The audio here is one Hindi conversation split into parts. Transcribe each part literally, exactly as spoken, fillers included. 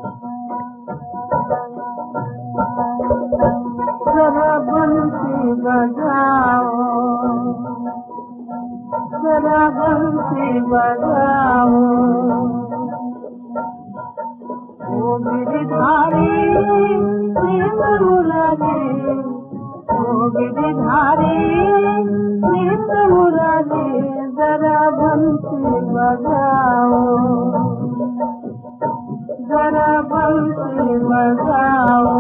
जरा बंसी बजाओ, जरा बंसी बजाओ, ओ गिरधारी प्रेम मुरारी, ओ गिरधारी प्रेम मुरारी, जरा बंसी बजाओ, जरा बंसी बजाओ।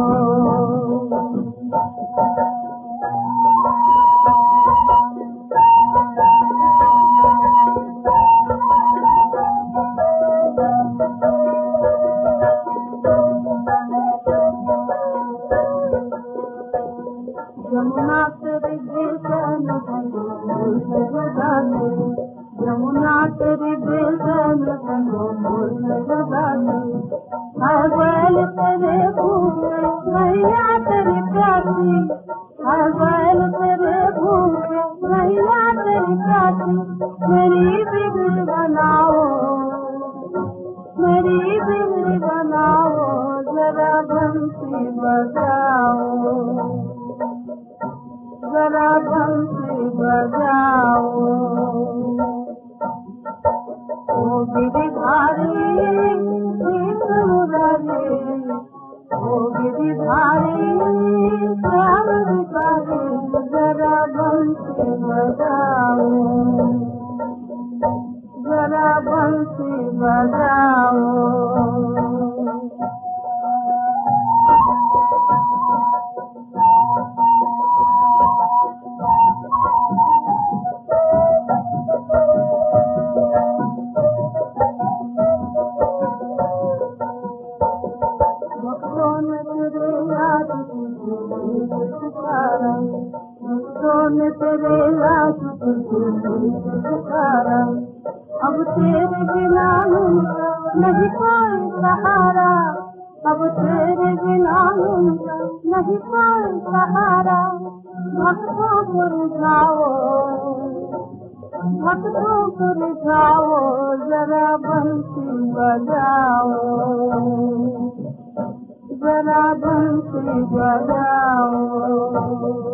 यमुना तेरी बेचैन भूल से बजाते, यमुना तेरी बेचैन भूल से बजाते, है बैल तेरे भूखे मैया तेरी प्यासी, है बैल तेरे भूखे मैया तेरी प्यासी, मेरी बिगड़ी बनाओ, मेरी बिगड़ी बनाओ, जरा बंसी बजाओ, जरा बंसी बजाओ, ओ गिरधारी प्रेम मुरारी, ओ गिरधारी प्रेम मुरारी, जरा बंसी बजाओ, जरा बंसी बजाओ। सोने तेरे याद पुकारा, अब तेरे बिना नहीं कोई सहारा, अब तेरे बिना नहीं कोई सहारा, भक्तों को रिझाओ, भक्तों को रिझाओ, जरा बंसी बजाओ, जरा बंसी बजाओ।